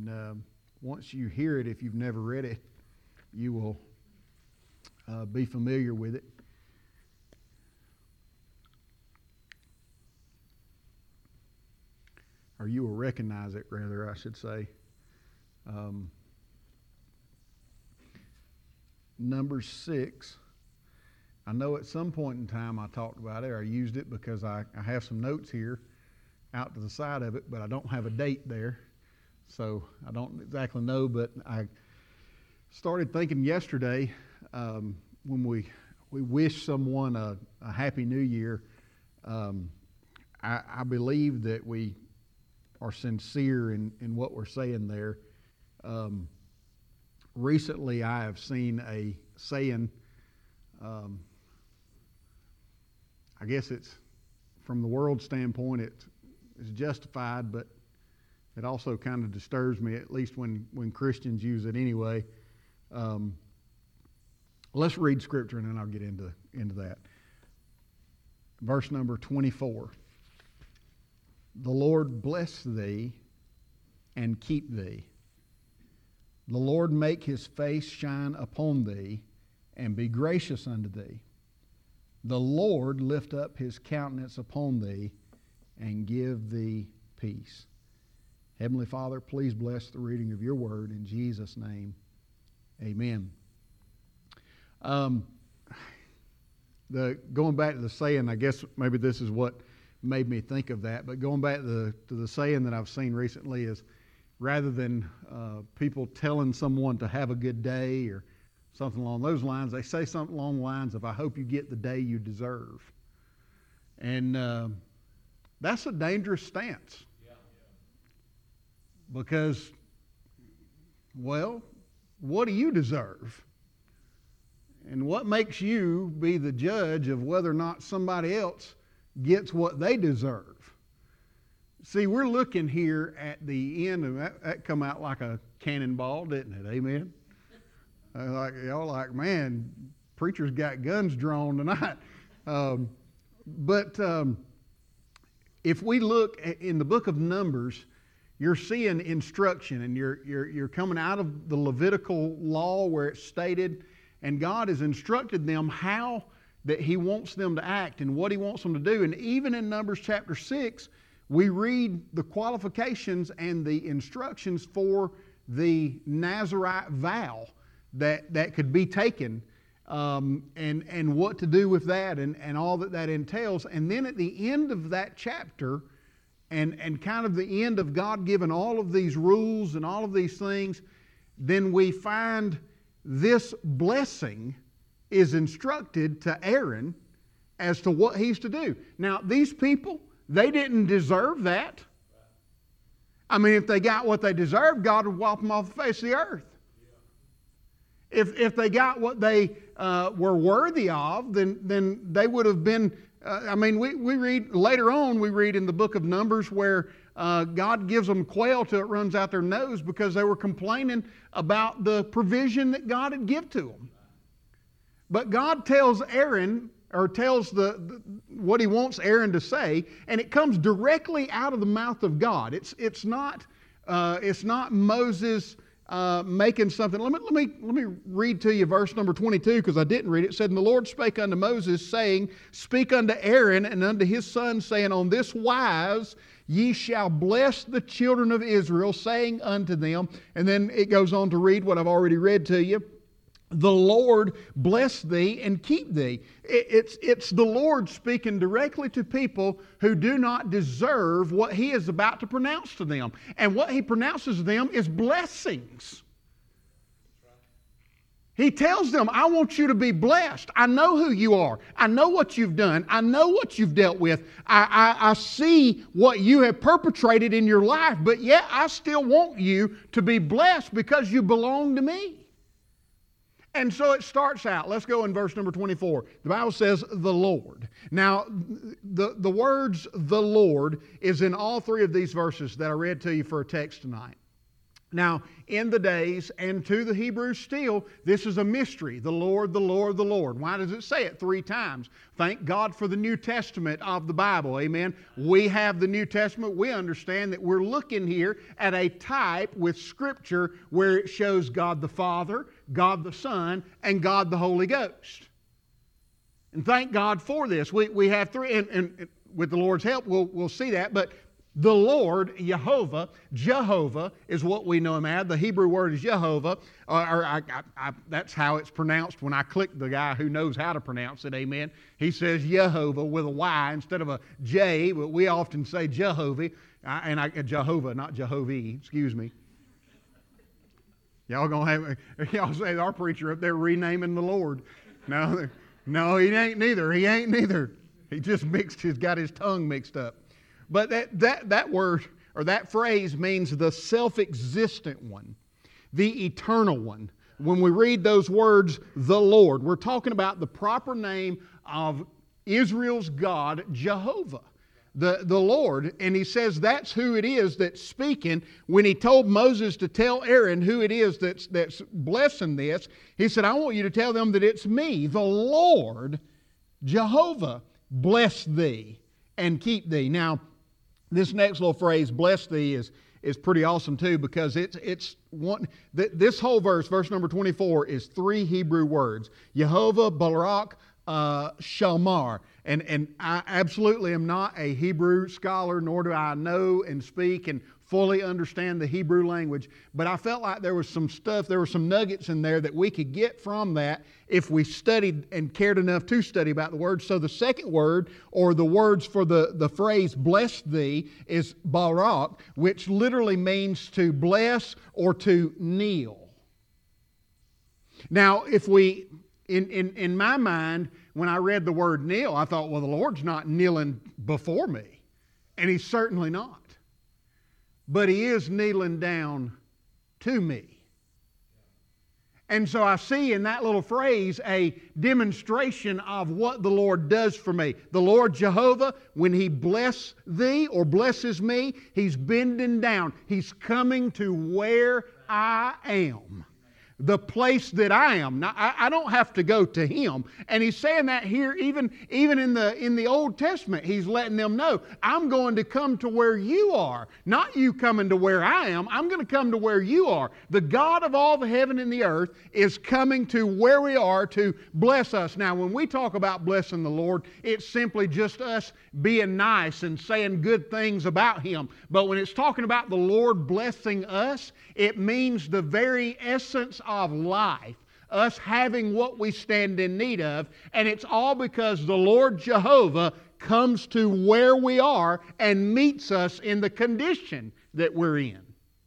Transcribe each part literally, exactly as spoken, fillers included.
And uh, once you hear it, if you've never read it, you will uh, be familiar with it. Or you will recognize it, rather, I should say. Um, number six. I know at some point in time I talked about it, or I used it because I, I have some notes here out to the side of it, but I don't have a date there. So I don't exactly know, but I started thinking yesterday um, when we we wish someone a, a happy new year. Um, I, I believe that we are sincere in, in what we're saying there. Um, recently, I have seen a saying. Um, I guess it's from the world standpoint, it's, it's justified, but it also kind of disturbs me, at least when, when Christians use it anyway. Um, let's read Scripture and then I'll get into, into that. Verse number twenty-four. The Lord bless thee and keep thee. The Lord make his face shine upon thee and be gracious unto thee. The Lord lift up his countenance upon thee and give thee peace. Heavenly Father, please bless the reading of your word in Jesus' name. Amen. Um, the going back to the saying, I guess maybe this is what made me think of that, but going back to the, to the saying that I've seen recently is rather than uh, people telling someone to have a good day or something along those lines, they say something along the lines of, I hope you get the day you deserve. And uh, that's a dangerous stance. Yeah, yeah. Because, well, what do you deserve? And what makes you be the judge of whether or not somebody else gets what they deserve? See, we're looking here at the end, and that, that come out like a cannonball, didn't it? Amen? Like y'all like, man, preachers got guns drawn tonight. Um, but um, if we look in the book of Numbers, you're seeing instruction, and you're you're you're coming out of the Levitical law where it's stated, and God has instructed them how that He wants them to act and what He wants them to do. And even in Numbers chapter six, we read the qualifications and the instructions for the Nazirite vow that, that could be taken, um, and, and what to do with that and, and all that that entails. And then at the end of that chapter, and, and kind of the end of God giving all of these rules and all of these things, then we find this blessing is instructed to Aaron as to what he's to do. Now, these people, they didn't deserve that. I mean, if they got what they deserved, God would wipe them off the face of the earth. If if they got what they uh, were worthy of, then then they would have been, uh, I mean, we, we read, later on, we read in the book of Numbers where uh, God gives them quail till it runs out their nose because they were complaining about the provision that God had given to them. But God tells Aaron, or tells the, the what He wants Aaron to say, and it comes directly out of the mouth of God. It's it's not uh, it's not Moses uh, making something. Let me let me let me read to you verse number twenty-two because I didn't read it. It said, "And the Lord spake unto Moses, saying, Speak unto Aaron and unto his sons, saying, On this wise ye shall bless the children of Israel, saying unto them," and then it goes on to read what I've already read to you. "The Lord bless thee and keep thee." It's, it's the Lord speaking directly to people who do not deserve what He is about to pronounce to them. And what He pronounces to them is blessings. He tells them, I want you to be blessed. I know who you are. I know what you've done. I know what you've dealt with. I, I, I see what you have perpetrated in your life, but yet I still want you to be blessed because you belong to me. And so it starts out. Let's go in verse number twenty-four. The Bible says, the Lord. Now, the, the words, the Lord, is in all three of these verses that I read to you for a text tonight. Now, in the days, and to the Hebrews still, this is a mystery. The Lord, the Lord, the Lord. Why does it say it three times? Thank God for the New Testament of the Bible. Amen. We have the New Testament. We understand that we're looking here at a type with Scripture where it shows God the Father, God the Son, and God the Holy Ghost. And thank God for this. We, we have three, and, and with the Lord's help, we'll, we'll see that. But the Lord, Jehovah, Jehovah is what we know Him as. The Hebrew word is Jehovah, or, or I, I, I, that's how it's pronounced when I click the guy who knows how to pronounce it, amen. He says Jehovah with a Y instead of a J, but we often say Jehovah, and I, Jehovah, not Jehovah, excuse me. Y'all gonna have, y'all say our preacher up there renaming the Lord. No, no, he ain't neither. He ain't neither. He just mixed, he's got his tongue mixed up. But that, that, that word, or that phrase, means the self-existent one, the eternal one. When we read those words, the Lord, we're talking about the proper name of Israel's God, Jehovah, the, the Lord. And He says that's who it is that's speaking. When He told Moses to tell Aaron who it is that's, that's blessing this, He said, I want you to tell them that it's me, the Lord, Jehovah, bless thee and keep thee. Now, this next little phrase, bless thee, is, is pretty awesome too, because it's, it's one, th- this whole verse, verse number twenty-four, is three Hebrew words. Jehovah, Barak, uh, Shamar. And, and I absolutely am not a Hebrew scholar, nor do I know and speak and fully understand the Hebrew language. But I felt like there was some stuff, there were some nuggets in there that we could get from that if we studied and cared enough to study about the words. So the second word, or the words for the, the phrase bless thee, is Barak, which literally means to bless or to kneel. Now, if we, in, in, in my mind, when I read the word kneel, I thought, well, the Lord's not kneeling before me. And He's certainly not. But He is kneeling down to me. And so I see in that little phrase a demonstration of what the Lord does for me. The Lord Jehovah, when He bless thee or blesses me, He's bending down. He's coming to where I am. The place that I am. Now, I, I don't have to go to Him. And He's saying that here, even, even in the in the Old Testament, He's letting them know, I'm going to come to where you are. Not you coming to where I am. I'm going to come to where you are. The God of all the heaven and the earth is coming to where we are to bless us. Now, when we talk about blessing the Lord, it's simply just us being nice and saying good things about Him. But when it's talking about the Lord blessing us, it means the very essence of life, us having what we stand in need of, and it's all because the Lord Jehovah comes to where we are and meets us in the condition that we're in.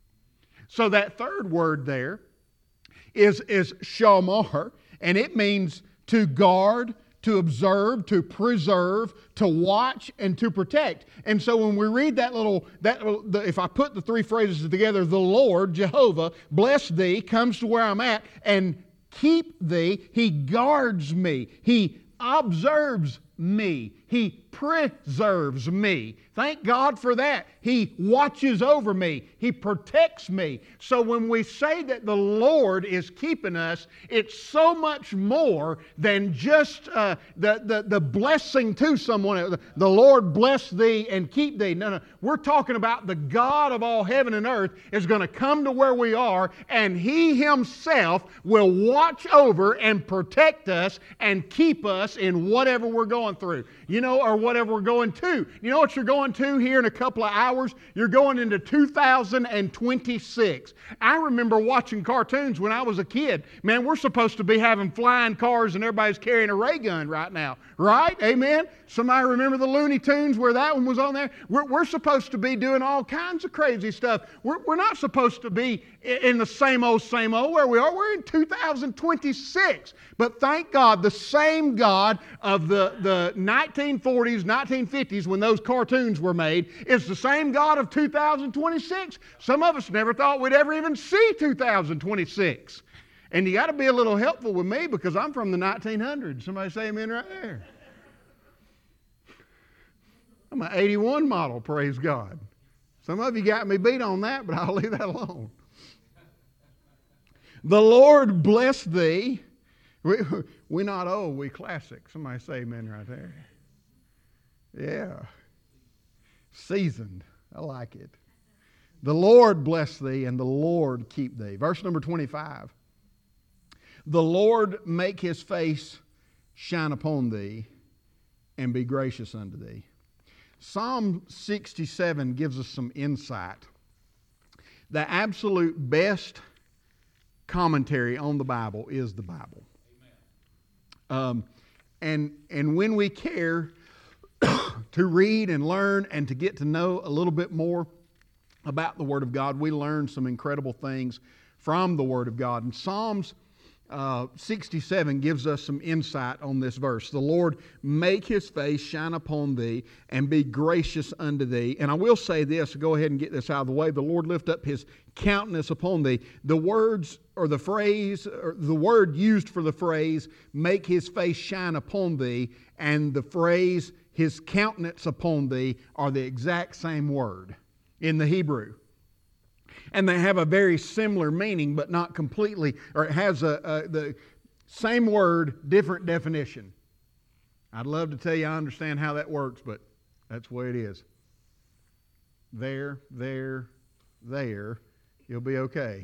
So that third word there is, is shamar, and it means to guard, to observe, to preserve, to watch, and to protect. And so when we read that little, that the, if I put the three phrases together, the Lord, Jehovah, bless thee, comes to where I'm at, and keep thee, He guards me, He observes me, He preserves me. Thank God for that. He watches over me. He protects me. So when we say that the Lord is keeping us, it's so much more than just uh, the, the, the blessing to someone. The Lord bless thee and keep thee. No, no. We're talking about the God of all heaven and earth is going to come to where we are, and He Himself will watch over and protect us and keep us in whatever we're going through. You know, or whatever we're going to. You know what you're going to here in a couple of hours? You're going into two thousand twenty-six. I remember watching cartoons when I was a kid. Man, we're supposed to be having flying cars and everybody's carrying a ray gun right now. Right? Amen? Somebody remember the Looney Tunes where that one was on there? We're, we're supposed to be doing all kinds of crazy stuff. We're, we're not supposed to be in the same old, same old where we are. We're in two thousand twenty-six. But thank God, the same God of the, the nineteen forties, nineteen fifties, when those cartoons were made, is the same God of two thousand twenty-six. Some of us never thought we'd ever even see two thousand twenty-six. And you got to be a little helpful with me because I'm from the nineteen hundreds. Somebody say amen right there. I'm an eighty-one model, praise God. Some of you got me beat on that, but I'll leave that alone. The Lord bless thee. We, we not old, we classic. Somebody say amen right there. Yeah. Seasoned. I like it. The Lord bless thee and the Lord keep thee. Verse number twenty-five. The Lord make His face shine upon thee and be gracious unto thee. Psalm sixty-seven gives us some insight. The absolute best commentary on the Bible is the Bible. Um, and, and when we care to read and learn and to get to know a little bit more about the Word of God, we learn some incredible things from the Word of God. And Psalms uh, sixty-seven gives us some insight on this verse. The Lord make His face shine upon thee and be gracious unto thee. And I will say this, go ahead and get this out of the way. The Lord lift up His countenance upon thee. The words or the phrase, or the word used for the phrase, make His face shine upon thee, and the phrase, His countenance upon thee, are the exact same word in the Hebrew. And they have a very similar meaning, but not completely, or it has a, a the same word, different definition. I'd love to tell you I understand how that works, but that's the way it is. There, there, there, you'll be okay.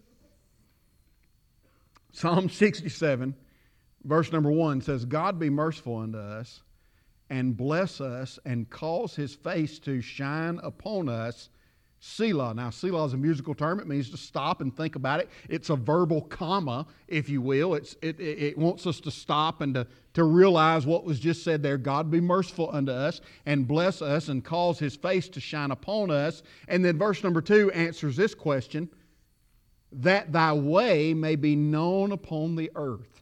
Psalm sixty-seven, verse number one says, God be merciful unto us, and bless us, and cause His face to shine upon us. Selah. Now, Selah is a musical term. It means to stop and think about it. It's a verbal comma, if you will. It's, it, it, it wants us to stop and to, to realize what was just said there. God be merciful unto us and bless us and cause His face to shine upon us. And then verse number two answers this question, that thy way may be known upon the earth.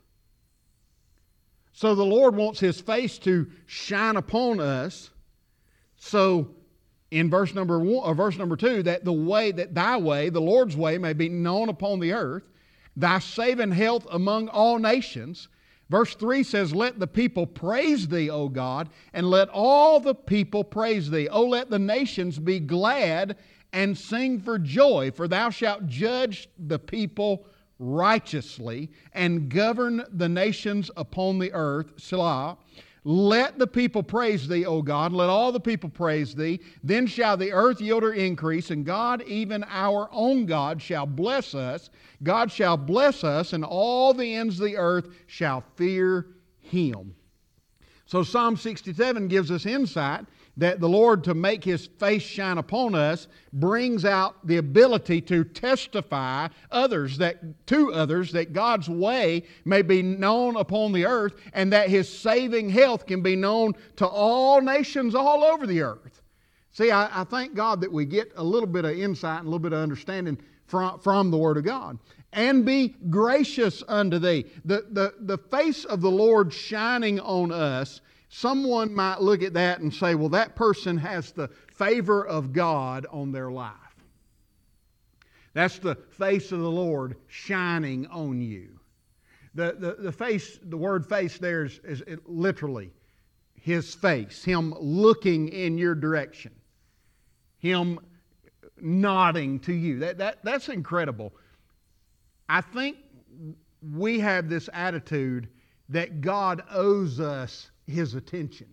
So the Lord wants His face to shine upon us. So in verse number one, or verse number two, that the way, that thy way, the Lord's way, may be known upon the earth, thy saving health among all nations. Verse three says, let the people praise thee, O God, and let all the people praise thee. O let the nations be glad and sing for joy, for thou shalt judge the people righteously and govern the nations upon the earth. Selah. Let the people praise thee, O God. Let all the people praise thee. Then shall the earth yield her increase, and God, even our own God, shall bless us. God shall bless us, and all the ends of the earth shall fear Him. So Psalm sixty-seven gives us insight that the Lord, to make His face shine upon us, brings out the ability to testify others that to others that God's way may be known upon the earth, and that His saving health can be known to all nations all over the earth. See, I, I thank God that we get a little bit of insight and a little bit of understanding from, from the Word of God. And be gracious unto thee. The, the, the face of the Lord shining on us, someone might look at that and say, well, that person has the favor of God on their life. That's the face of the Lord shining on you. The, the, the face, the word face there is, is it literally His face, Him looking in your direction, Him nodding to you. That, that, that's incredible. I think we have this attitude that God owes us His attention.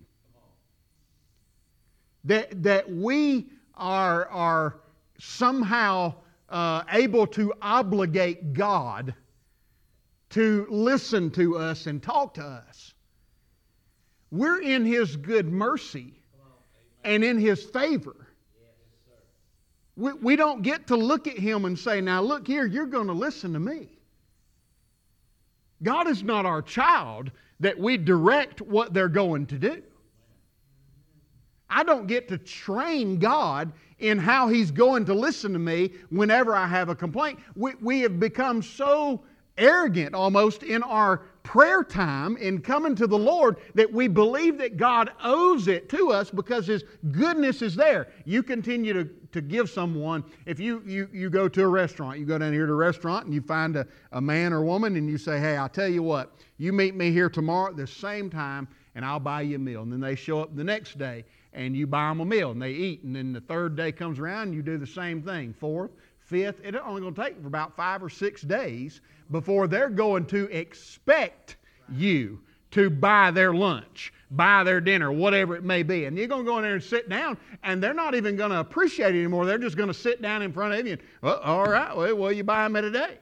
That, that we are, are somehow uh, able to obligate God to listen to us and talk to us. We're in His good mercy and in His favor. We, we don't get to look at Him and say, now look here, you're going to listen to me. God is not our child that we direct what they're going to do. I don't get to train God in how He's going to listen to me whenever I have a complaint. We, we have become so arrogant almost in our prayer time in coming to the Lord that we believe that God owes it to us because His goodness is there. You continue to, to give someone, if you, you, you go to a restaurant, you go down here to a restaurant and you find a, a man or woman and you say, hey, I'll tell you what, you meet me here tomorrow at the same time and I'll buy you a meal. And then they show up the next day and you buy them a meal and they eat. And then the third day comes around and you do the same thing. Fourth, fifth. It's only going to take for about five or six days before they're going to expect you to buy their lunch, buy their dinner, whatever it may be. And you're going to go in there and sit down, and they're not even going to appreciate it anymore. They're just going to sit down in front of you and, well, all right, well, will you buy them at a day?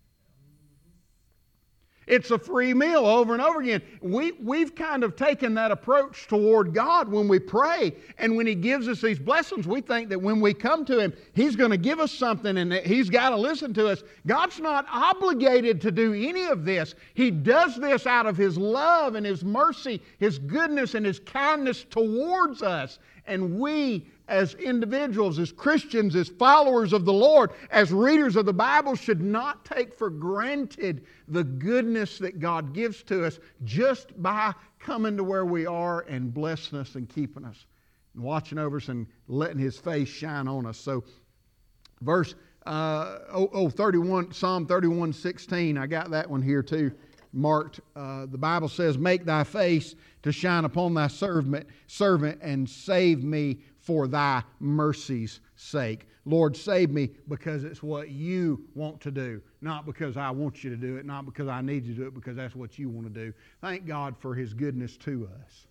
It's a free meal over and over again. We, we've kind of taken that approach toward God when we pray. And when He gives us these blessings, we think that when we come to Him, He's going to give us something and that He's got to listen to us. God's not obligated to do any of this. He does this out of His love and His mercy, His goodness and His kindness towards us. And we, as individuals, as Christians, as followers of the Lord, as readers of the Bible, should not take for granted the goodness that God gives to us just by coming to where we are and blessing us and keeping us and watching over us and letting His face shine on us. So, verse uh, oh, oh, thirty-one, Psalm thirty-one sixteen, I got that one here too. Marked, uh, the Bible says, make thy face to shine upon thy servant, servant and save me for thy mercy's sake. Lord, save me because it's what you want to do, not because I want you to do it, not because I need you to do it, because that's what you want to do. Thank God for His goodness to us.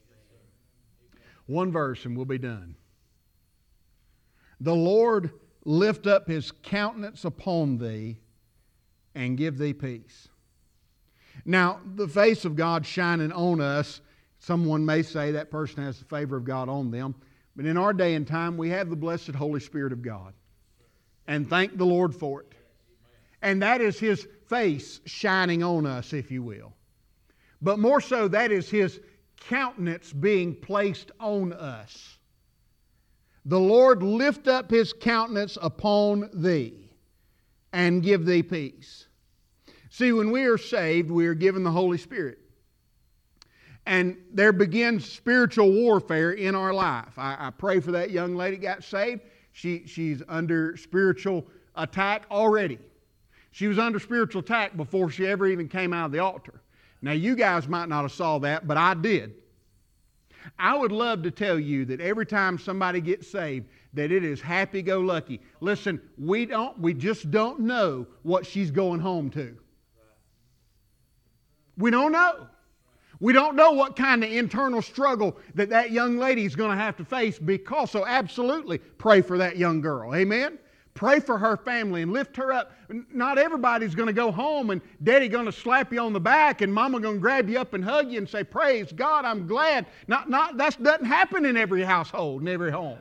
One verse and we'll be done. The Lord lift up His countenance upon thee and give thee peace. Now, the face of God shining on us, someone may say that person has the favor of God on them. But in our day and time, we have the blessed Holy Spirit of God. And thank the Lord for it. And that is His face shining on us, if you will. But more so, that is His countenance being placed on us. The Lord lift up His countenance upon thee and give thee peace. See, when we are saved, we are given the Holy Spirit. And there begins spiritual warfare in our life. I, I pray for that young lady that got saved. She, she's under spiritual attack already. She was under spiritual attack before she ever even came out of the altar. Now, you guys might not have saw that, but I did. I would love to tell you that every time somebody gets saved, that it is happy-go-lucky. Listen, we don't, we just don't know what she's going home to. We don't know. We don't know what kind of internal struggle that that young lady is going to have to face because, so absolutely pray for that young girl. Amen? Pray for her family and lift her up. Not everybody's going to go home and Daddy going to slap you on the back and Mama going to grab you up and hug you and say, praise God, I'm glad. Not, not, that doesn't happen in every household, in every home.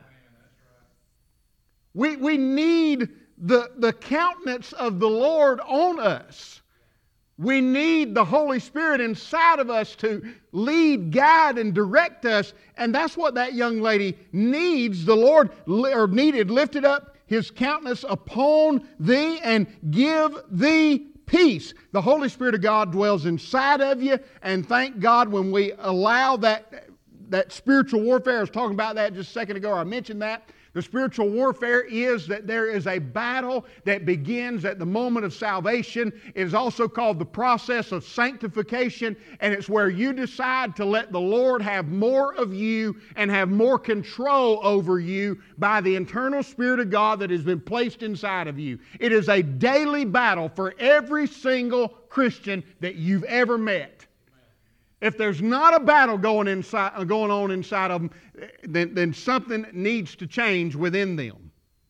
We, we need the, the countenance of the Lord on us. We need the Holy Spirit inside of us to lead, guide, and direct us. And that's what that young lady needs. The Lord or needed lifted up His countenance upon thee and give thee peace. The Holy Spirit of God dwells inside of you. And thank God when we allow that, that spiritual warfare. I was talking about that just a second ago. I mentioned that. The spiritual warfare is that there is a battle that begins at the moment of salvation. It is also called the process of sanctification, and it's where you decide to let the Lord have more of you and have more control over you by the internal Spirit of God that has been placed inside of you. It is a daily battle for every single Christian that you've ever met. If there's not a battle going inside, going on inside of them, then, then something needs to change within them.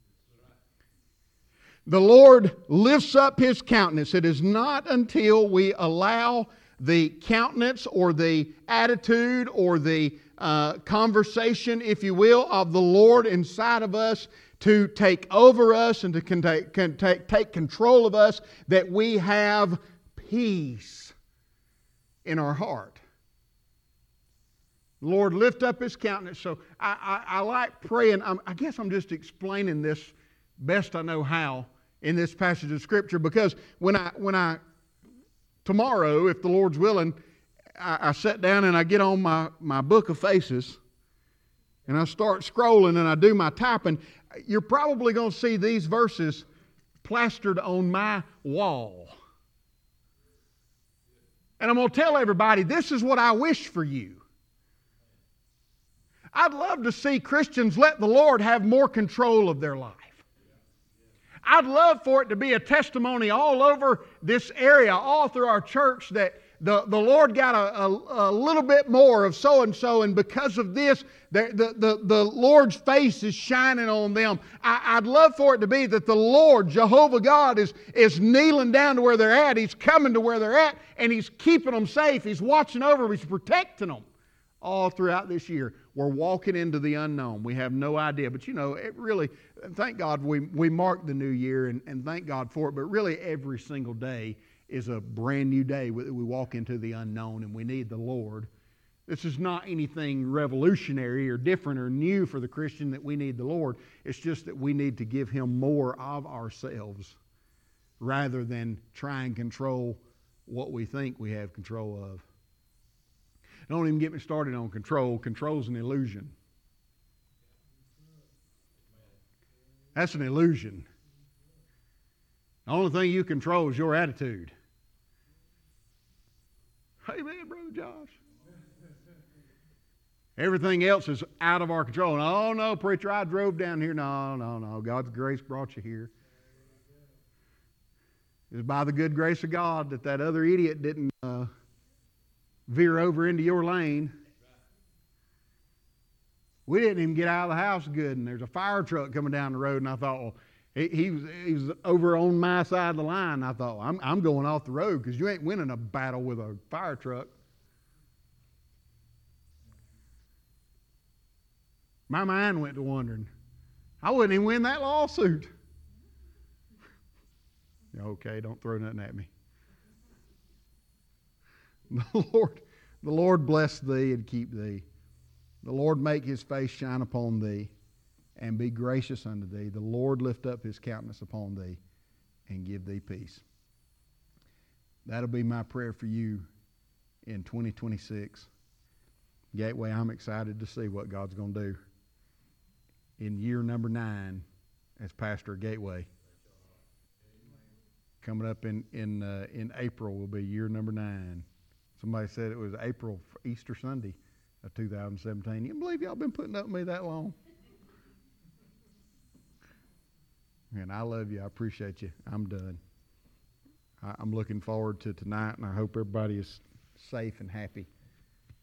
The Lord lifts up His countenance. It is not until we allow the countenance or the attitude or the uh, conversation, if you will, of the Lord inside of us to take over us and to can take, can take, take control of us, that we have peace in our heart. Lord, lift up His countenance. So I, I, I like praying. I'm, I guess I'm just explaining this best I know how in this passage of Scripture, because when I, when I tomorrow, if the Lord's willing, I, I sit down and I get on my, my book of faces and I start scrolling and I do my typing, you're probably going to see these verses plastered on my wall. And I'm going to tell everybody, this is what I wish for you. I'd love to see Christians let the Lord have more control of their life. I'd love for it to be a testimony all over this area, all through our church, that the, the Lord got a, a, a little bit more of so-and-so, and because of this, the, the, the, the Lord's face is shining on them. I, I'd love for it to be that the Lord, Jehovah God, is, is kneeling down to where they're at. He's coming to where they're at, and He's keeping them safe. He's watching over them. He's protecting them all throughout this year. We're walking into the unknown. We have no idea. But you know, it really, thank God we, we mark the new year, and, and thank God for it. But really every single day is a brand new day. We, we walk into the unknown, and we need the Lord. This is not anything revolutionary or different or new for the Christian that we need the Lord. It's just that we need to give Him more of ourselves rather than try and control what we think we have control of. Don't even get me started on control. Control's an illusion. That's an illusion. The only thing you control is your attitude. Amen, Brother Josh. Everything else is out of our control. Oh, no, preacher, I drove down here. No, no, no. God's grace brought you here. It was by the good grace of God that that other idiot didn't uh, veer over into your lane. We didn't even get out of the house good, and there's a fire truck coming down the road, and I thought, well, he, he, was, he was over on my side of the line. I thought, I'm, I'm going off the road because you ain't winning a battle with a fire truck. My mind went to wondering, I wouldn't even win that lawsuit. Okay, don't throw nothing at me. The Lord, the Lord bless thee and keep thee. The Lord make His face shine upon thee and be gracious unto thee. The Lord lift up His countenance upon thee and give thee peace. That'll be my prayer for you in twenty twenty-six. Gateway, I'm excited to see what God's going to do in year number nine as pastor of Gateway. Coming up in in uh, in April will be year number nine. Somebody said it was April, Easter Sunday of two thousand seventeen. You believe y'all been putting up with me that long? And I love you. I appreciate you. I'm done. I, I'm looking forward to tonight, and I hope everybody is safe and happy.